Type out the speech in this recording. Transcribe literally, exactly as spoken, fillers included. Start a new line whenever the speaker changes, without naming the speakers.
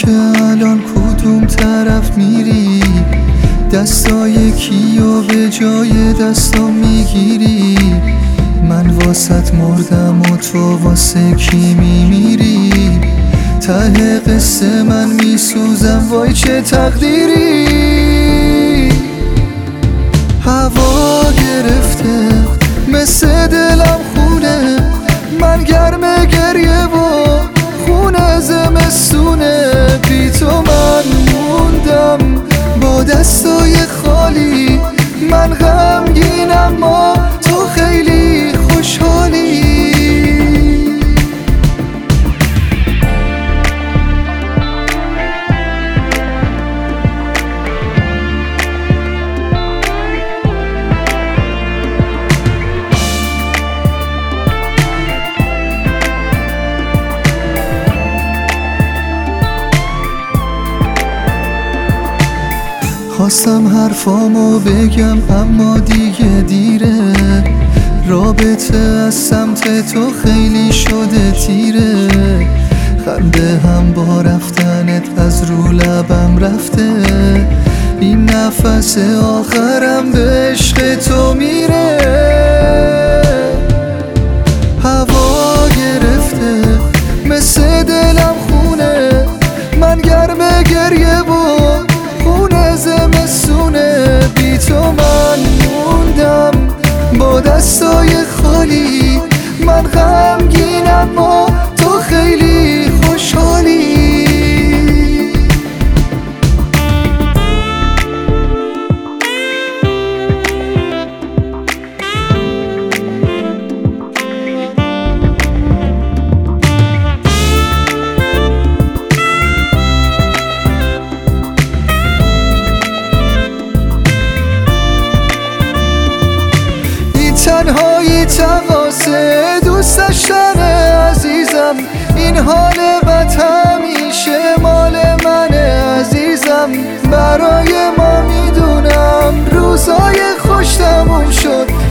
که الان کدوم طرف میری؟ دستای کیو به جای دستام میگیری؟ من واسط مردم و تو واسه کی میمیری؟ ته قصه من میسوزم وای چه تقدیری. هوا گرفته مثل دلم خونه، من گرم گریه و خونه زمستونه. بی تو من موندم با دستای خالی، من غمگینم اما تو خیلی خوشحالی. خواستم حرفامو بگم اما دیگه دیره، رابطه از سمت تو خیلی شده تیره. خنده هم با رفتنت از رو لبم رفته، این نفس آخرم به عشق تو میره. هوا گرفته مثل دلم خونه، من گرم گریه و خونه زمستونه. بی تو من موندم با دستای خالی، من غمگینم و تو خیلی خوشحالی. تنهایی تقاصه دوست داشتن عزیزم، این حال بد همیشه مال منه عزیزم. برای ما میدونم روزای خوش تموم شد،